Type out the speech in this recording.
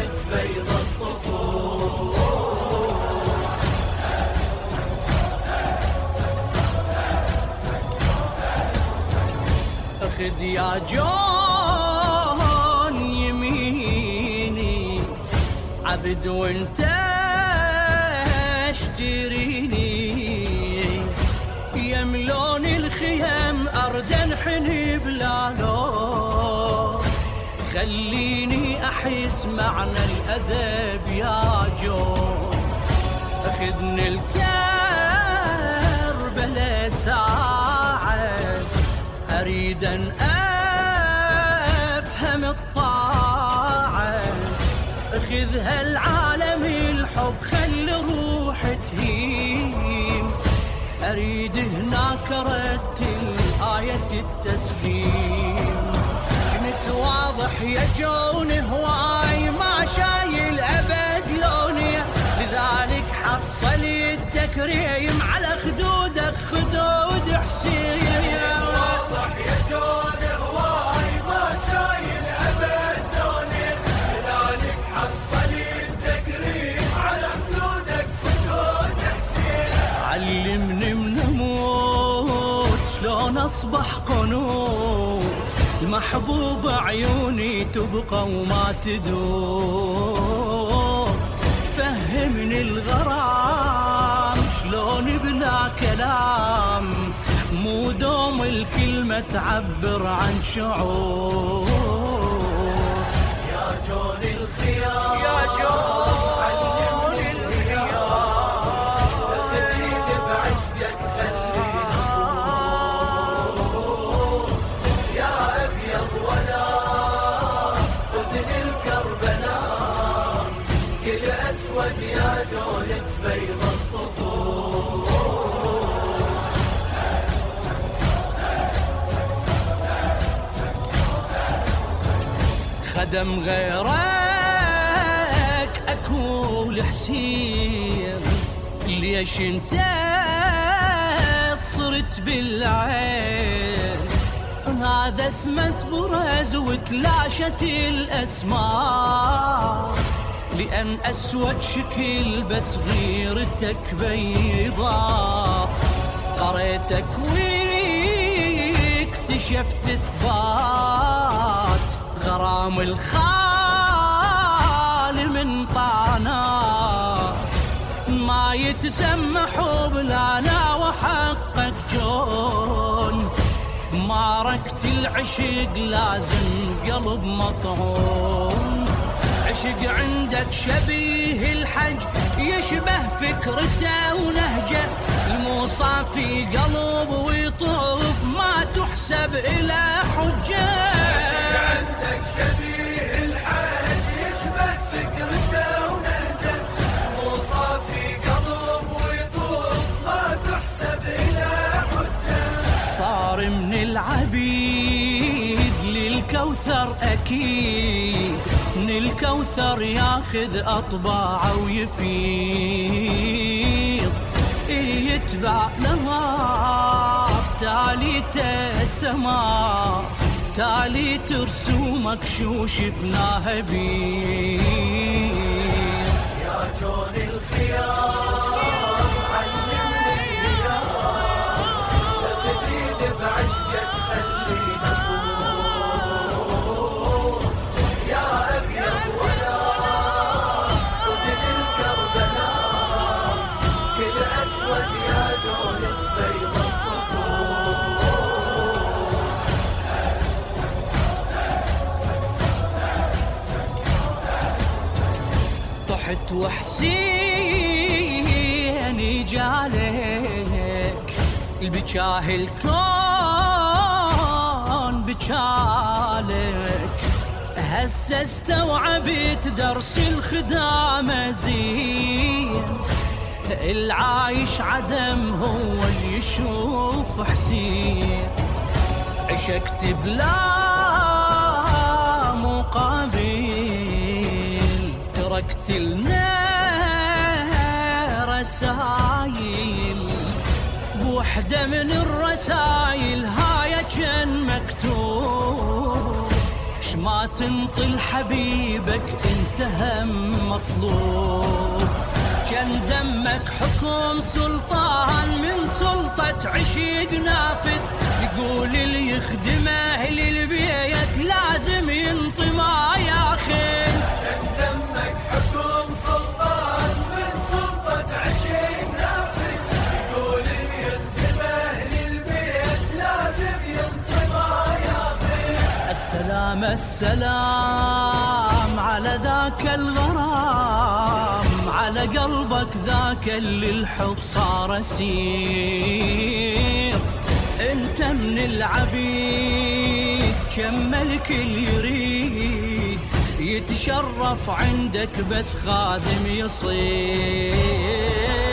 جونت بيض الطفول. اخذ يا جون يميني عبد وانت اشتريني، يملون الخيم ارد انحني بلا لون، خليني احس معنى الادب يا جون. اخذني الكربلة ساعة اريد ان افهم الطاعة، اخذها العالم الحب خلي روح تهيم، اريد هناك رتل آية التسليم. كنت واضح يا جون هواي ما شايل ابد لوني، لذلك حصلي التكريم على خدودك خدود حسين. واضح يا جون هواي ما شايل ابد لوني، لذلك حصلي التكريم على خدودك خدود حسين. علمني من اموت شلون اصبح قنوت، المحبوب عيوني تبقى وما تدور، فهمني الغرام شلون بلا كلام، مو دوم الكلمة تعبر عن شعور. يا جون الخيار يا جون علمني الخيار، اخذيد بعشقك خلينا نطول. يا ابيض ولا خذني الكربلاء، كل اسود يا جون بيض الطفول. خدم غيرك اكو الحسين، ليش انت صرت بالعين، هذا اسمك برز وتلاشت الاسماء، لان اسود شكل بس غيرتك بيضاء، قريتك واكتشفت اثبات غرام الخال من طعناه، ما يتسمى حب لنا وحقك جون، معركة العشق لازم قلب مطعون، عشق عندك شبيه الحج يشبه فكرته ونهجه، الموصى في قلب ويطوف ما تحسب إلى حجة. عندك شبيه الحج يشبه فكرته ونهجه، موصى في قلب ويطوف ما تحسب إلى حجة. صار من العبيد للكوثر أكيد، من الكوثر ياخذ أطباعه ويفيض، يتبع نهار تاليته سماء، تالي ترسومك شو شفناها بيه. يا جون الخيار علمني الخيار، اخذيد بعشقك خلينا نطول. يا ابيض ولا خذني الكربلاء، كل اسود يا جون بيض الطفول. طحت وحسين جالك، البجاه الكون بجالك، هسه استوعبت درس الخدامة زين، العايش عدم هو اللي يشوف حسين، عشقت بلا مقابل، تركت لنا رسايل، بوحدة من الرسايل هاي كان مكتوب، ما تنطل حبيبك انت هم مطلوب. كان دمك حكم سلطان من سلطة عشيق نافذ، يقول اللي يخدم اهل البيت لازم ينطي ما ياخذ. كان دمك حكم سلطان من سلطة عشيق نافذ، يقول اللي يخدم اهل البيت لازم ينطي ما ياخذ. السلام السلام على ذاك الغرام، على قلبك ذاك اللي الحب صار اسير. انت من العبيد كم ملك يريد يتشرف عندك بس خادم يصير.